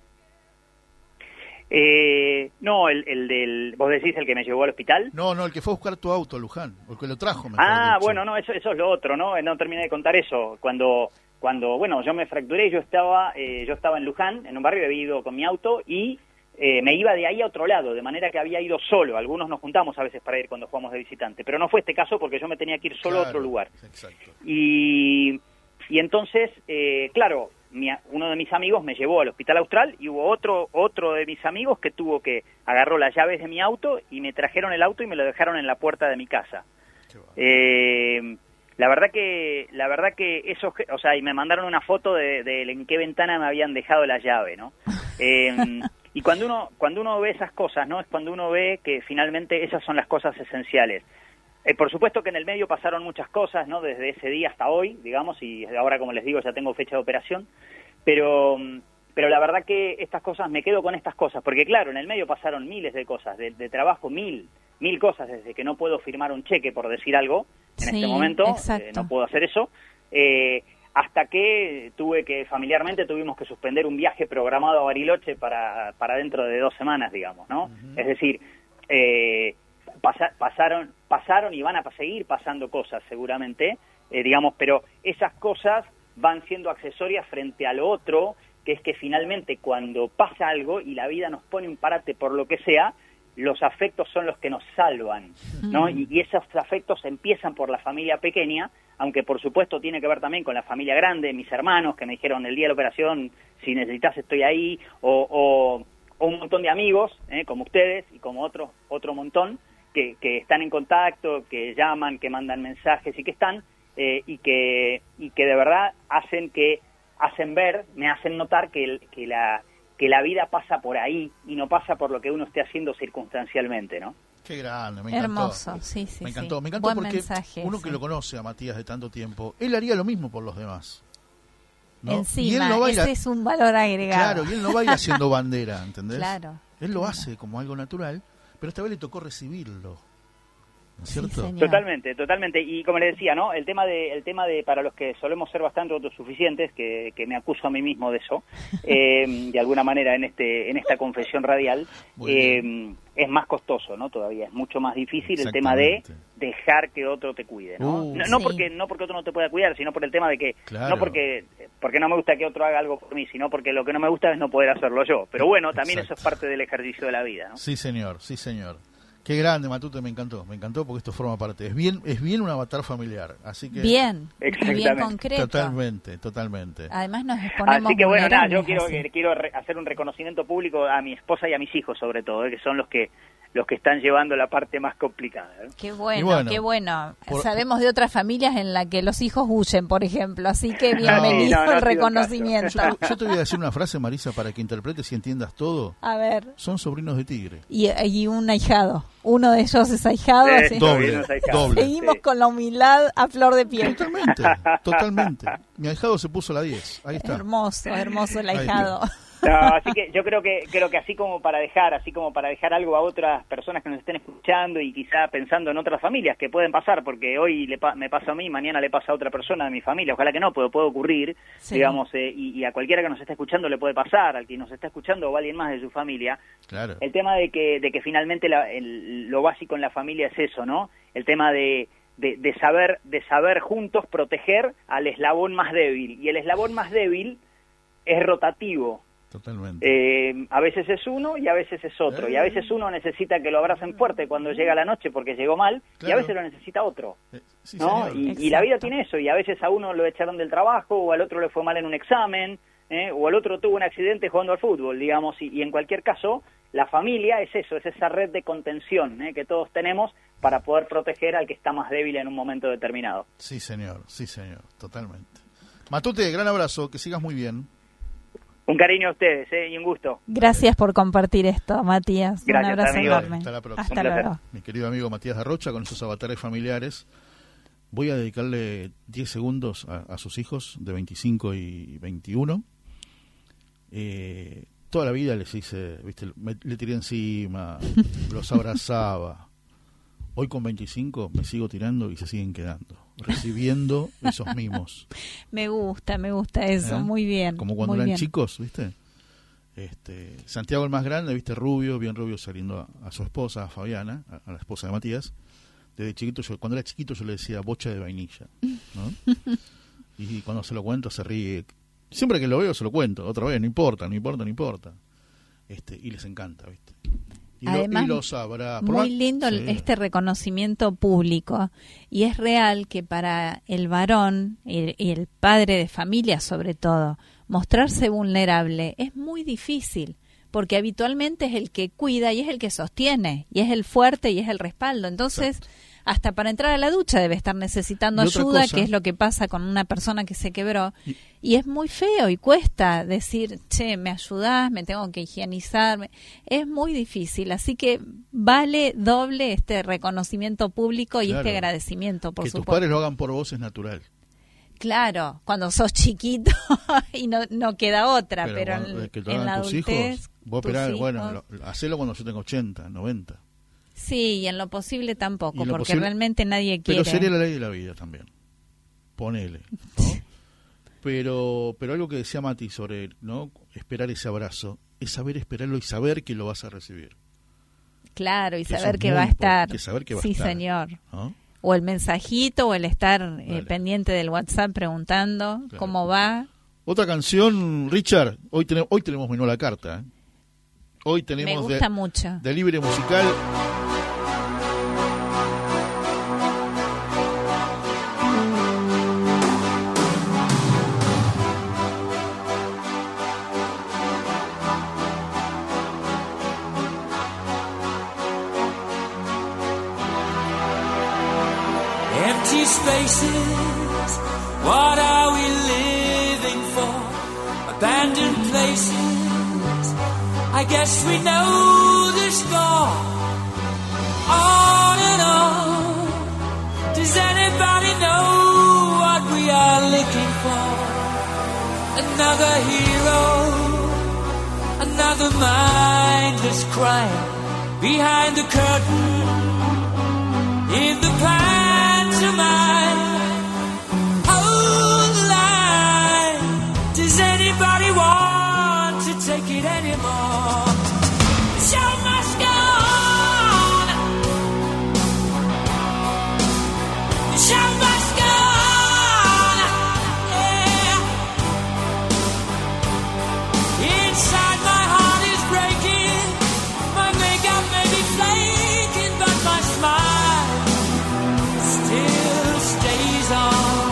Eh, no, el, el del, vos decís el que me llevó al hospital. No, no, el que fue a buscar tu auto, Luján, o el que lo trajo, mejor Ah, dicho. bueno, no, eso, eso es lo otro, ¿no? No terminé de contar eso. Cuando, cuando bueno, yo me fracturé, yo estaba, eh, yo estaba en Luján, en un barrio, había ido con mi auto y eh, me iba de ahí a otro lado, de manera que había ido solo. Algunos nos juntamos a veces para ir cuando jugamos de visitante, pero no fue este caso porque yo me tenía que ir solo a otro Claro, lugar. Exacto. Y, y entonces, eh, claro, mi, uno de mis amigos me llevó al Hospital Austral y hubo otro otro de mis amigos que tuvo que agarró las llaves de mi auto y me trajeron el auto y me lo dejaron en la puerta de mi casa. Qué va. Eh, La verdad que, la verdad que eso, o sea, y me mandaron una foto de, de en qué ventana me habían dejado la llave, ¿no? Eh, y cuando uno, cuando uno ve esas cosas, ¿no? Es cuando uno ve que finalmente esas son las cosas esenciales. Eh, por supuesto que en el medio pasaron muchas cosas, ¿no? Desde ese día hasta hoy, digamos, y ahora, como les digo, ya tengo fecha de operación, pero, pero la verdad que estas cosas, me quedo con estas cosas, porque claro, en el medio pasaron miles de cosas, de, de trabajo, mil, mil cosas, desde que no puedo firmar un cheque, por decir algo, en Sí, este momento, exacto. eh, no puedo hacer eso, eh, hasta que tuve que, familiarmente, tuvimos que suspender un viaje programado a Bariloche para, para dentro de dos semanas, digamos, ¿no? Uh-huh. Es decir, eh, pasa, pasaron, pasaron y van a seguir pasando cosas, seguramente, eh, digamos, pero esas cosas van siendo accesorias frente a lo otro, que es que finalmente cuando pasa algo y la vida nos pone un parate por lo que sea, los afectos son los que nos salvan, ¿no? Mm. Y, y esos afectos empiezan por la familia pequeña, aunque por supuesto tiene que ver también con la familia grande, mis hermanos que me dijeron el día de la operación, si necesitas estoy ahí, o, o, o un montón de amigos, ¿eh? Como ustedes y como otro, otro montón, que, que están en contacto, que llaman, que mandan mensajes y que están, eh, y que y que de verdad hacen que hacen ver, me hacen notar que, el, que la que la vida pasa por ahí y no pasa por lo que uno esté haciendo circunstancialmente, ¿no? Qué grande, me encantó. Hermoso, sí, sí, me encantó, sí. me encantó Buen porque mensaje, uno sí. que lo conoce a Matías de tanto tiempo, él haría lo mismo por los demás, ¿no? Encima, y él no va a ir a... ese es un valor agregado. Claro, y él no va a ir haciendo bandera, ¿entendés? Claro. Él lo claro. hace como algo natural, pero esta vez le tocó recibirlo, ¿no es Sí, cierto? señor. Totalmente, totalmente. Y como le decía, ¿no? El tema de, el tema de para los que solemos ser bastante autosuficientes, que, que me acuso a mí mismo de eso, eh, de alguna manera en este, en esta confesión radial, eh, es más costoso, ¿no? Todavía es mucho más difícil el tema de dejar que otro te cuide, ¿no? Uh, no, no sí. porque, no porque otro no te pueda cuidar, sino por el tema de que, claro. no porque, porque no me gusta que otro haga algo por mí, sino porque lo que no me gusta es no poder hacerlo yo. Pero bueno, también Exacto. eso es parte del ejercicio de la vida, ¿no? Sí, señor, sí, señor. Qué grande, Matute, me encantó, me encantó porque esto forma parte. Es bien, es bien un avatar familiar, así que Bien, y bien Exactamente. concreto. totalmente, totalmente. Además nos exponemos Así que bueno, nada, yo vulnerables quiero así. quiero re- hacer un reconocimiento público a mi esposa y a mis hijos sobre todo, eh, que son los que los que están llevando la parte más complicada. ¿eh? Qué bueno, bueno, qué bueno. por- Sabemos de otras familias en las que los hijos huyen, por ejemplo, así que bienvenido no, no ha el sido el reconocimiento. Yo te, yo te voy a decir una frase, Marisa, para que interpretes y entiendas todo. A ver, Son sobrinos de tigre. y, y un ahijado. Uno de ellos es ahijado. Eh, así. Doble, sobrinos ahijados. doble. Seguimos Sí. con la humildad a flor de piel. Totalmente, totalmente. Mi ahijado se puso la diez, ahí está. Hermoso, hermoso el Ahí está. ahijado. No, así que yo creo que creo que así como para dejar, así como para dejar algo a otras personas que nos estén escuchando y quizá pensando en otras familias que pueden pasar, porque hoy le pa- me pasa a mí, mañana le pasa a otra persona de mi familia, ojalá que no, pero puede ocurrir, Sí. digamos, eh, y, y a cualquiera que nos esté escuchando le puede pasar, al que nos está escuchando o a alguien más de su familia. Claro. El tema de que de que finalmente la- el- lo básico en la familia es eso, ¿no? El tema de, de, de saber de saber juntos proteger al eslabón más débil, y el eslabón más débil es rotativo. Totalmente. Eh, a veces es uno y a veces es otro, y a veces uno necesita que lo abracen fuerte cuando llega la noche porque llegó mal, y Claro. a veces lo necesita otro, Eh, sí, ¿no? señor. Y, y la Exacto. vida tiene eso, y a veces a uno lo echaron del trabajo, o al otro le fue mal en un examen, ¿eh? O al otro tuvo un accidente jugando al fútbol, digamos, y, y en cualquier caso, la familia es eso, es esa red de contención, ¿eh? Que todos tenemos para poder proteger al que está más débil en un momento determinado. Sí, señor, sí, señor, totalmente. Matute, gran abrazo, que sigas muy bien. Un cariño a ustedes, ¿eh? Y un gusto. Gracias por compartir esto, Matías. Gracias, un abrazo amigo. enorme. Hasta la próxima. Hasta Un placer. luego. Mi querido amigo Matías Arrocha, con esos avatares familiares, voy a dedicarle diez segundos a, a sus hijos de veinticinco y veintiuno. Eh, toda la vida les hice, viste, me- le tiré encima, los abrazaba. Hoy con veinticinco me sigo tirando y se siguen quedando, recibiendo esos mimos. Me gusta, me gusta eso. ¿Eh? Muy bien. Como cuando muy eran bien. chicos, ¿viste? Este, Santiago el más grande, ¿viste? Rubio, bien rubio, saliendo a, a su esposa, a Fabiana, a, a la esposa de Matías. Desde chiquito, yo, cuando era chiquito yo le decía bocha de vainilla, ¿no? Y cuando se lo cuento se ríe. Siempre que lo veo se lo cuento, otra vez, no importa, no importa, no importa. Este, y les encanta, ¿viste? Y, Además, lo, y los habrá. Por Muy más- lindo el- sí. este reconocimiento público, y es real que para el varón y y el padre de familia sobre todo, mostrarse vulnerable es muy difícil, porque habitualmente es el que cuida y es el que sostiene, y es el fuerte y es el respaldo. Entonces, Exacto. hasta para entrar a la ducha debe estar necesitando Y otra ayuda, cosa- que es lo que pasa con una persona que se quebró. Y- Y es muy feo y cuesta decir, che, ¿me ayudás? Me tengo que higienizarme. Es muy difícil, así que vale doble este reconocimiento público y Claro. este agradecimiento, por que tus supuesto. padres lo hagan por vos es natural. Claro, cuando sos chiquito y no, no queda otra, pero, cuando- en, que te en hagan la tus adultez, hijos, vos tus esperás, hijos- bueno, lo- hacelo cuando yo tenga ochenta, noventa. Sí, y en lo posible tampoco, Y en lo porque posible- realmente nadie quiere. Pero sería la ley de la vida también. Ponele, ¿no? pero, pero algo que decía Mati sobre, ¿no? Esperar ese abrazo, es saber esperarlo y saber que lo vas a recibir. Claro, y Que eso saber es que muy va a estar. importante, saber que va a Sí, estar. señor. ¿No? O el mensajito, o el estar eh, Vale. pendiente del WhatsApp preguntando Claro. cómo va. Otra canción, Richard, hoy tenemos, hoy tenemos menú a la carta. ¿eh? Hoy tenemos Me gusta de, mucho. de libre musical. Empty spaces, what are we living for? Abandoned places, I guess we know the score. On and on, does anybody know what we are looking for? Another hero, another mindless crime behind the curtain. In the pantomime, hold the line. Does anybody want to take it anymore? The show must go on. The show must go on. Yeah. Inside my heart is breaking. My makeup may be flaking, but my smile still stays on.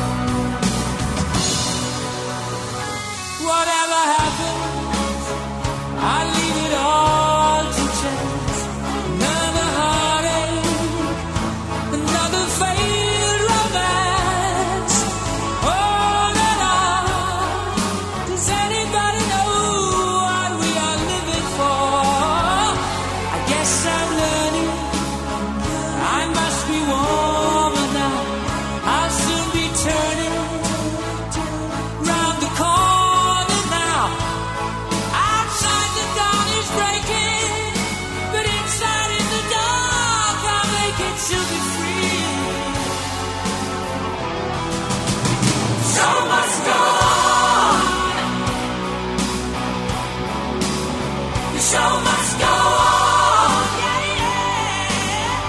Whatever happens, I leave it all to chance. Another heartache, another failed romance. On and on. Does anybody know what we are living for? I guess I'm learning. I must be warmer now. I'll soon be turning round the corner now. Outside the dawn is breaking, but inside in the dark I'll make it to be free. So must go on. The show must go on. Yeah, yeah.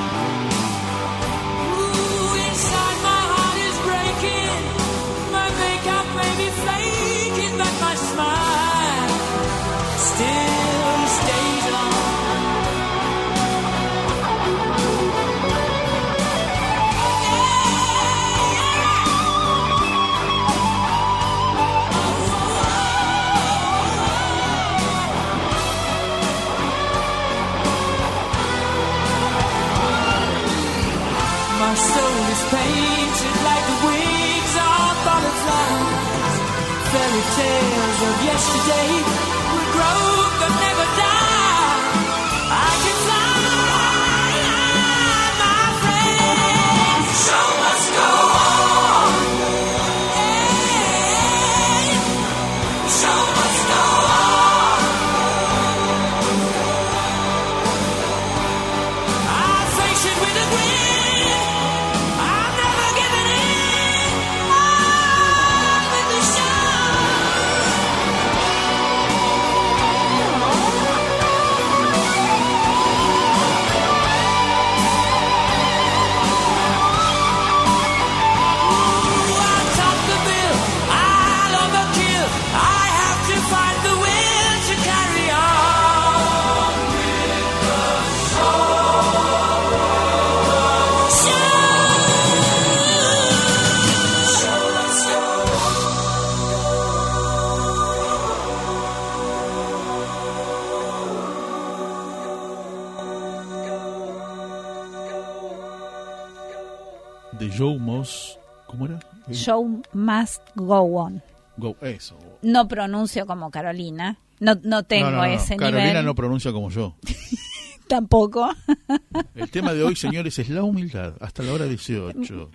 Ooh, inside my heart is breaking. My makeup may be flaking, but my smile still stays on. My soul is painted like the wings of butterflies. Fairy tales of yesterday will grow but never die. I can fly, my friend. The show must go on. Hey, the show must go on. I'll face it with a grin. I'm never giving in. On with the show. The Show Must... ¿Cómo era? Show Must Go On. Go, eso. No pronuncio como Carolina. No, no tengo no, no, no. ese Carolina nivel. no pronuncia como yo. Tampoco. El tema de hoy, señores, es la humildad. Hasta la hora dieciocho.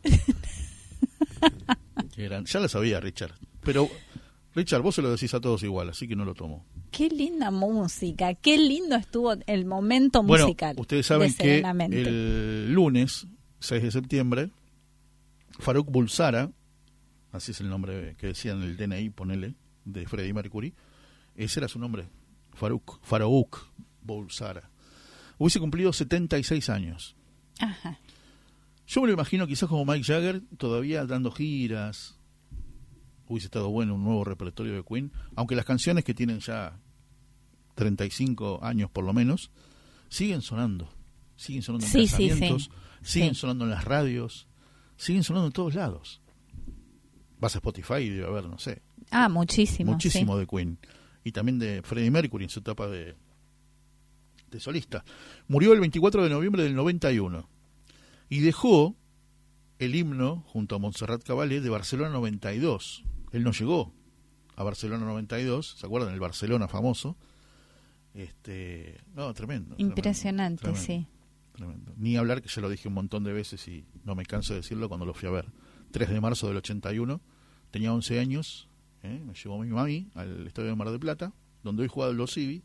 Eran, ya lo sabía, Richard. Pero, Richard, vos se lo decís a todos igual, así que no lo tomo. Qué linda música. Qué lindo estuvo el momento bueno, musical. Ustedes saben de que Serenamente. el lunes, seis de septiembre, Farouk Bulsara, así es el nombre que decía en el D N I, ponele, de Freddie Mercury, ese era su nombre, Farouk, Farouk Bulsara, hubiese cumplido setenta y seis años. Ajá. Yo me lo imagino quizás como Mick Jagger, todavía dando giras. Hubiese estado bueno un nuevo repertorio de Queen, aunque las canciones que tienen ya treinta y cinco años por lo menos, siguen sonando, siguen sonando en Sí, casamientos, sí, sí. siguen Sí. sonando en las radios, siguen sonando en todos lados. Vas a Spotify y debe haber, no sé, Ah, muchísimo. muchísimo sí. de Queen. Y también de Freddie Mercury en su etapa de, de solista. Murió el veinticuatro de noviembre del noventa y uno y dejó el himno junto a Montserrat Caballé de Barcelona noventa y dos. Él no llegó a Barcelona noventa y dos, ¿se acuerdan? El Barcelona famoso. Este, no, tremendo. Impresionante, tremendo, sí. Tremendo. Ni hablar, que ya lo dije un montón de veces y no me canso de decirlo cuando lo fui a ver. tres de marzo del ochenta y uno, tenía once años, ¿eh? Me llevó mi mami al estadio de Mar del Plata, donde hoy jugaba los Civi,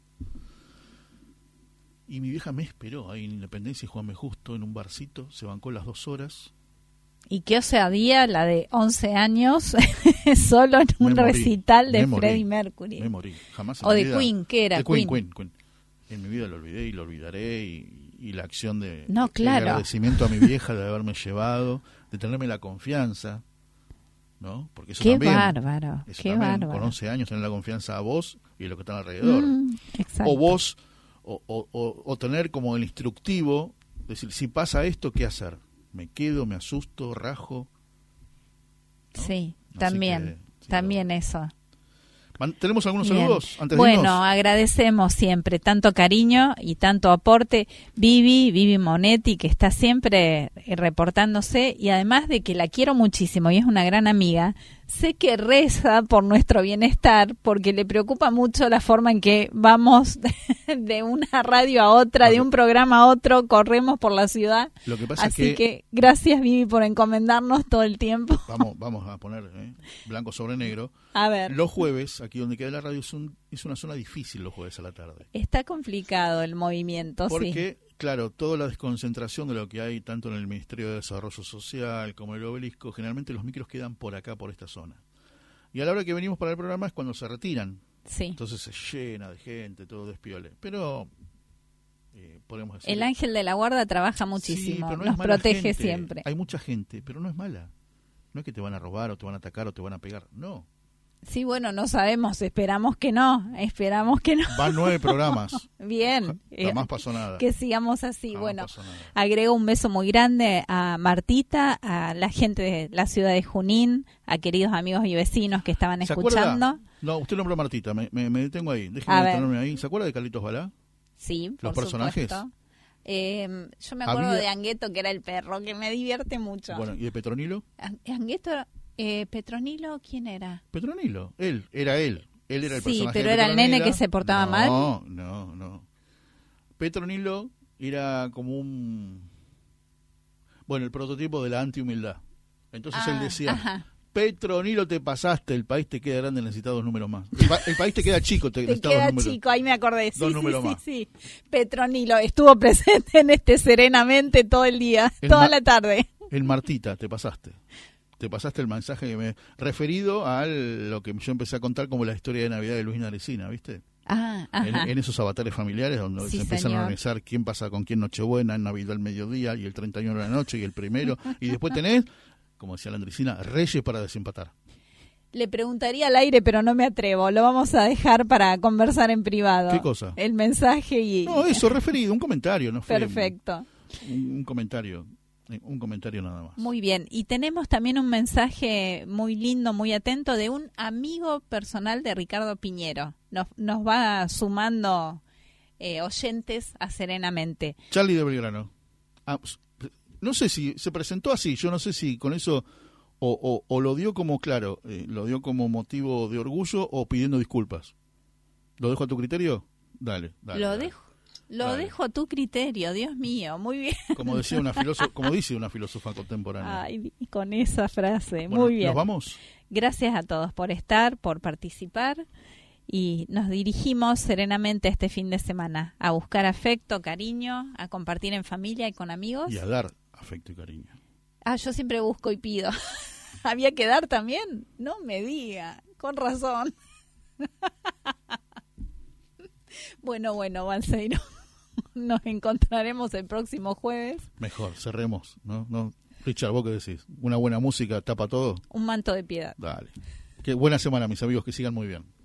y mi vieja me esperó ahí en Independencia y Juan Justo en un barcito, se bancó las dos horas. Y qué osadía la de once años solo en un Me morí, recital de me morí, Freddie Mercury. Me morí, jamás en O mi de vida- Queen, ¿qué era? de Queen, Queen. Queen, Queen. En mi vida lo olvidé y lo olvidaré, y, y la acción de, No, de claro. agradecimiento a mi vieja de haberme llevado, de tenerme la confianza, ¿no? Porque eso Qué también, bárbaro, eso qué también, bárbaro. con once años tener la confianza a vos y a los que están alrededor. Mm, exacto. O vos, o, o, o, o tener como el instructivo, decir, si pasa esto, ¿qué hacer? ¿Me quedo, me asusto, rajo? ¿no? Sí, Así también, que, sí, también eso. Man- ¿Tenemos algunos Bien. saludos antes de Bueno, irnos? agradecemos siempre tanto cariño y tanto aporte. Vivi, Vivi Monetti, que está siempre eh, reportándose, y además de que la quiero muchísimo y es una gran amiga, sé que reza por nuestro bienestar porque le preocupa mucho la forma en que vamos de una radio a otra, de un programa a otro, corremos por la ciudad. Lo que pasa Así es que... que, gracias, Vivi, por encomendarnos todo el tiempo. vamos, vamos a poner ¿eh? blanco sobre negro. A ver. Los jueves, aquí donde queda la radio, es, un, es una zona difícil los jueves a la tarde. Está complicado el movimiento, sí. Porque, claro, toda la desconcentración de lo que hay tanto en el Ministerio de Desarrollo Social como en el Obelisco, generalmente los micros quedan por acá, por esta zona. Y a la hora que venimos para el programa es cuando se retiran. Sí. Entonces se llena de gente, todo despiole. Pero, eh, podemos decir... El ángel de la guarda trabaja muchísimo, Sí, pero no es nos mala protege gente. siempre. Hay mucha gente, pero no es mala. No es que te van a robar o te van a atacar o te van a pegar. No. Sí, bueno, no sabemos, esperamos que no, esperamos que no. Van nueve programas. Bien, eh, Jamás pasó nada. que sigamos así. Jamás Bueno, pasó nada. agrego un beso muy grande a Martita, a la gente de la ciudad de Junín, a queridos amigos y vecinos que estaban ¿Se escuchando. acuerda? No, usted nombró a Martita, me, me, me detengo ahí. Déjeme A ver. detenerme ahí. ¿Se acuerda de Carlitos Balá? Sí, por ¿Los personajes? supuesto. Eh, yo me acuerdo Había- de Angueto, que era el perro, que me divierte mucho. Bueno, ¿y de Petronilo? An- Angueto, eh, Petronilo, ¿quién era? Petronilo, él, era él. Él era el Sí, personaje pero de era el nene Petronila. que se portaba no, mal. No, no, no. Petronilo era como un... Bueno, el prototipo de la anti-humildad. Entonces Ah, él decía, ajá. Petronilo, te pasaste, el país te queda grande, necesitas dos números más. El, pa- el país te queda chico, te, Te necesitas queda dos números. chico, ahí me acordé. Sí, Dos sí, números sí, más. sí. Petronilo estuvo presente en este Serenamente todo el día, El toda ma- la tarde. El Martita, te pasaste. Te pasaste el mensaje que me... Referido a lo que yo empecé a contar como la historia de Navidad de Luis Narecina, ¿viste? Ah, En, ajá. en esos avatares familiares donde Sí, se empiezan señor. a organizar quién pasa con quién Nochebuena, en Navidad al mediodía y el treinta y uno de la noche y el primero. Y después tenés, como decía la Andresina, reyes para desempatar. Le preguntaría al aire, pero no me atrevo. Lo vamos a dejar para conversar en privado. ¿Qué cosa? El mensaje y... No, eso, referido, un comentario, ¿no? Fue Perfecto. Un, un comentario, un comentario nada más. Muy bien. Y tenemos también un mensaje muy lindo, muy atento de un amigo personal de Ricardo Piñero. Nos, nos va sumando eh, oyentes a Serenamente. Charlie de Belgrano. Ah, no sé si se presentó así, yo no sé si con eso o, o, o lo dio como, claro, eh, lo dio como motivo de orgullo o pidiendo disculpas. ¿Lo dejo a tu criterio? Dale, dale. Lo dale. dejo. Lo Dale. dejo a tu criterio, Dios mío, muy bien. Como decía una filósofa, como dice una filósofa contemporánea. Ay, con esa frase, Bueno, muy bien. ¿nos vamos? Gracias a todos por estar, por participar y nos dirigimos serenamente este fin de semana a buscar afecto, cariño, a compartir en familia y con amigos. Y a dar afecto y cariño. Ah, yo siempre busco y pido. ¿Había que dar también? No me diga, con razón. Bueno, bueno, Balseiro. Nos encontraremos el próximo jueves. Mejor, cerremos, ¿no? ¿no? Richard, ¿vos qué decís? ¿Una buena música tapa todo? Un manto de piedad. Dale. Qué buena semana, mis amigos, que sigan muy bien.